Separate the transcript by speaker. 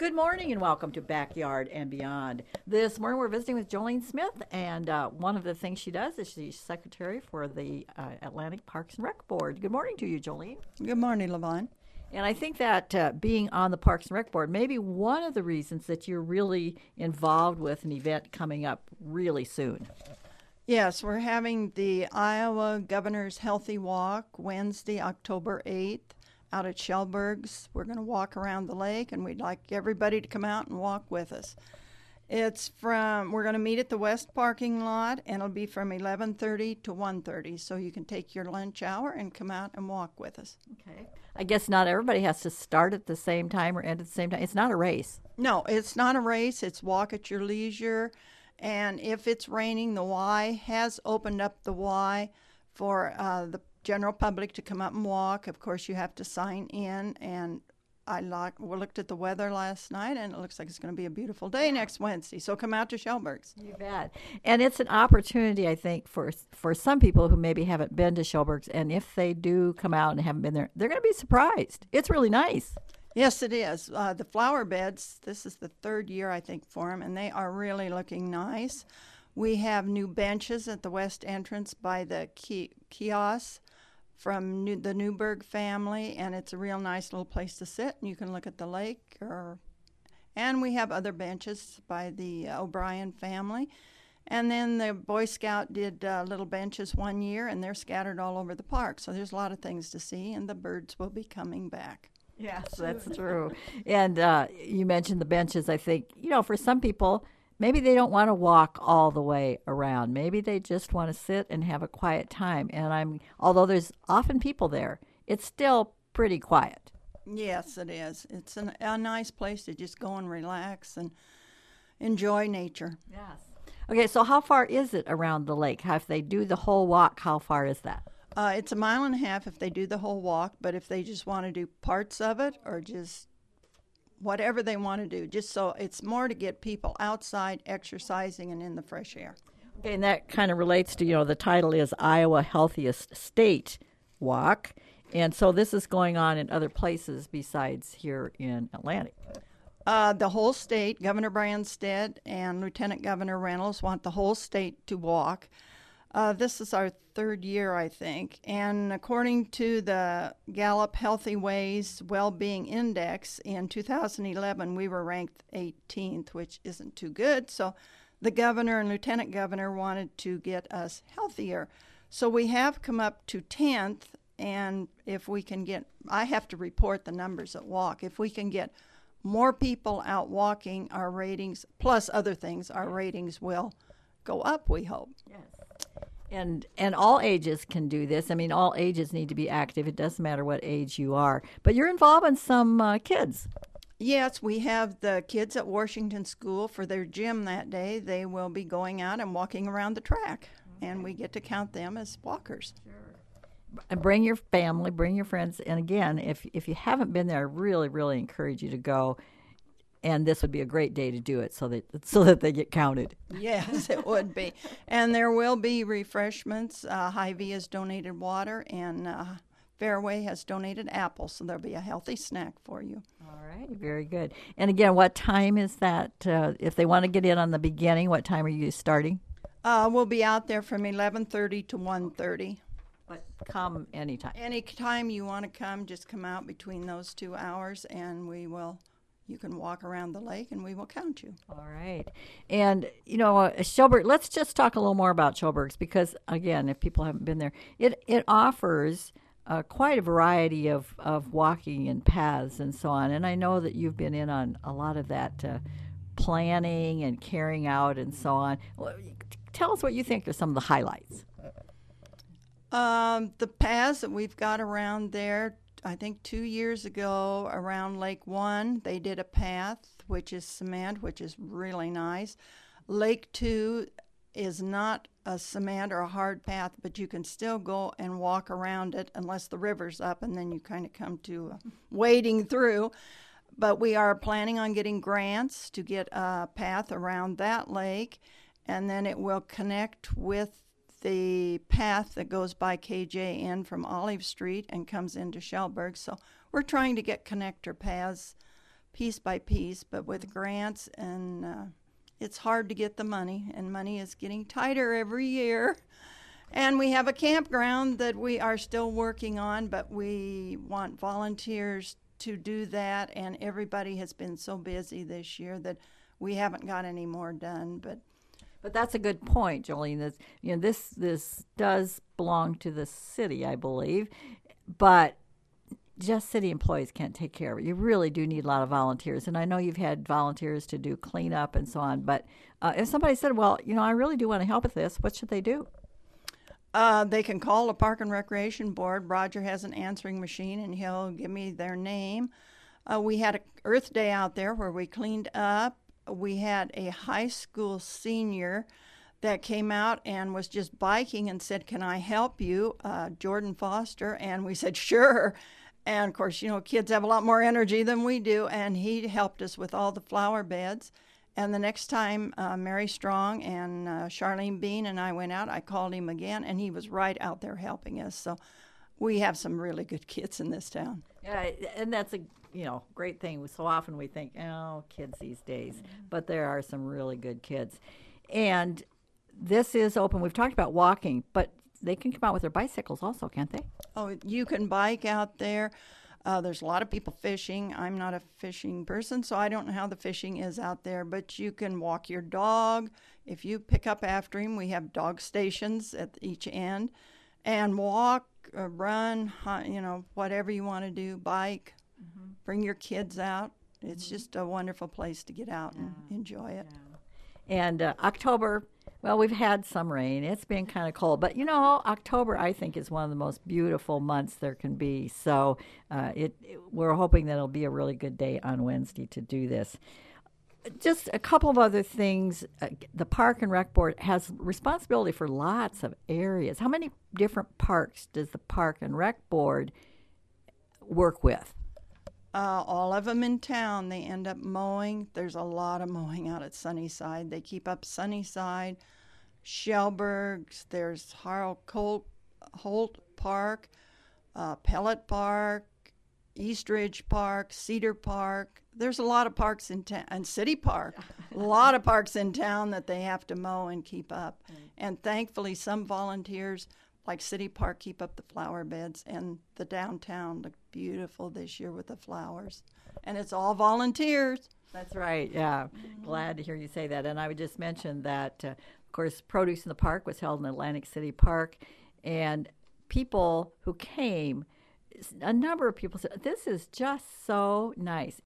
Speaker 1: Good morning and welcome to Backyard and Beyond. This morning we're visiting with Jolene Smith, and one of the things she does is she's secretary for the Atlantic Parks and Rec Board. Good morning to you, Jolene.
Speaker 2: Good morning, Levon.
Speaker 1: And I think that being on the Parks and Rec Board may be one of the reasons that you're really involved with an event coming up really soon.
Speaker 2: Yes, we're having the Iowa Governor's Healthy Walk Wednesday, October 8th out at Shellberg's. We're going to walk around the lake, and we'd like everybody to come out and walk with us. We're going to meet at the west parking lot, and it'll be from 11:30 to 1:30, so you can take your lunch hour and come out and walk with us.
Speaker 1: Okay. I guess not everybody has to start at the same time or end at the same time. It's not a race.
Speaker 2: No, it's not a race. It's walk at your leisure. And if it's raining, the Y has opened up the Y for the general public to come up and walk. Of course, you have to sign in. And we looked at the weather last night, and it looks like it's going to be a beautiful day next Wednesday. So come out to Shellberg's.
Speaker 1: You bet. And it's an opportunity, I think, for some people who maybe haven't been to Shellberg's. And if they do come out and haven't been there, they're going to be surprised. It's really nice.
Speaker 2: Yes, it is. The flower beds, this is the third year, I think, for them, and they are really looking nice. We have new benches at the west entrance by the kiosk from the Newberg family, and it's a real nice little place to sit, and you can look at the lake. And we have other benches by the O'Brien family. And then the Boy Scout did little benches one year, and they're scattered all over the park. So there's a lot of things to see, and the birds will be coming back.
Speaker 1: Yes, that's true. And you mentioned the benches. I think, for some people, maybe they don't want to walk all the way around. Maybe they just want to sit and have a quiet time. And although there's often people there, it's still pretty quiet.
Speaker 2: Yes, it is. It's a nice place to just go and relax and enjoy nature.
Speaker 1: Yes. Okay, so how far is it around the lake? If they do the whole walk, how far is that?
Speaker 2: It's a mile and a half if they do the whole walk, but if they just want to do parts of it or just whatever they want to do, just so it's more to get people outside exercising and in the fresh air.
Speaker 1: Okay, and that kind of relates to, the title is Iowa Healthiest State Walk, and so this is going on in other places besides here in Atlantic.
Speaker 2: The whole state, Governor Branstad and Lieutenant Governor Reynolds want the whole state to walk. This is our third year, I think, and according to the Gallup Healthy Ways Well-Being Index in 2011, we were ranked 18th, which isn't too good, so the governor and lieutenant governor wanted to get us healthier. So we have come up to 10th, and if we can I have to report the numbers at walk. If we can get more people out walking, our ratings, plus other things, our ratings will go up, we hope.
Speaker 1: Yes. And all ages can do this. I mean, all ages need to be active. It doesn't matter what age you are. But you're involving some kids.
Speaker 2: Yes, we have the kids at Washington School for their gym that day. They will be going out and walking around the track, and we get to count them as walkers.
Speaker 1: Sure. And bring your family, bring your friends. And again, if you haven't been there, I really, really encourage you to go. And this would be a great day to do it so that they get counted.
Speaker 2: Yes, it would be. And there will be refreshments. Hy-Vee has donated water, and Fairway has donated apples, so there'll be a healthy snack for you.
Speaker 1: All right, very good. And again, what time is that? If they want to get in on the beginning, what time are you starting?
Speaker 2: We'll be out there from 11:30 to 1:30.
Speaker 1: But come anytime.
Speaker 2: Anytime you want to come, just come out between those 2 hours, and you can walk around the lake, and we will count you.
Speaker 1: All right. And, Shellberg, let's just talk a little more about Shellberg's because, again, if people haven't been there, it offers quite a variety of walking and paths and so on. And I know that you've been in on a lot of that planning and carrying out and so on. Well, tell us what you think are some of the highlights.
Speaker 2: The paths that we've got around there, I think 2 years ago around Lake One, they did a path, which is cement, which is really nice. Lake Two is not a cement or a hard path, but you can still go and walk around it unless the river's up, and then you kind of come to wading through. But we are planning on getting grants to get a path around that lake, and then it will connect with the path that goes by KJN from Olive Street and comes into Shellberg. So we're trying to get connector paths piece by piece, but with grants, and it's hard to get the money, and money is getting tighter every year. And we have a campground that we are still working on, but we want volunteers to do that, and everybody has been so busy this year that we haven't got any more done.
Speaker 1: But that's a good point, Jolene. This does belong to the city, I believe, but just city employees can't take care of it. You really do need a lot of volunteers, and I know you've had volunteers to do cleanup and so on. But if somebody said, "Well, I really do want to help with this," what should they do?
Speaker 2: They can call the Park and Recreation Board. Roger has an answering machine, and he'll give me their name. We had a Earth Day out there where we cleaned up. We had a high school senior that came out and was just biking and said, "Can I help you?" Jordan Foster. And we said, "Sure." And of course, kids have a lot more energy than we do. And he helped us with all the flower beds. And the next time Mary Strong and Charlene Bean and I went out, I called him again, and he was right out there helping us. So we have some really good kids in this town.
Speaker 1: Yeah, and that's a great thing. So often we think, kids these days, but there are some really good kids. And this is open. We've talked about walking, but they can come out with their bicycles also, can't they?
Speaker 2: Oh, you can bike out there. There's a lot of people fishing. I'm not a fishing person, so I don't know how the fishing is out there, but you can walk your dog. If you pick up after him, we have dog stations at each end, and walk, run, whatever you want to do, bike, bring your kids out. It's just a wonderful place to get out and enjoy it.
Speaker 1: Yeah. And October, well, we've had some rain. It's been kind of cold. But, October, I think, is one of the most beautiful months there can be. So we're hoping that it'll be a really good day on Wednesday to do this. Just a couple of other things. The Park and Rec Board has responsibility for lots of areas. How many different parks does the Park and Rec Board work with?
Speaker 2: All of them in town. They end up mowing. There's a lot of mowing out at Sunnyside. They keep up Sunnyside, Shellburgs. There's Holt Park, Pellet Park, East Ridge Park, Cedar Park. There's a lot of parks in town, and City Park. A lot of parks in town that they have to mow and keep up. And thankfully, some volunteers like City Park keep up the flower beds, and the downtown looked beautiful this year with the flowers. And it's all volunteers.
Speaker 1: That's right, yeah. Glad to hear you say that. And I would just mention that, of course, Produce in the Park was held in Atlantic City Park, and people who came, a number of people said, "This is just so nice."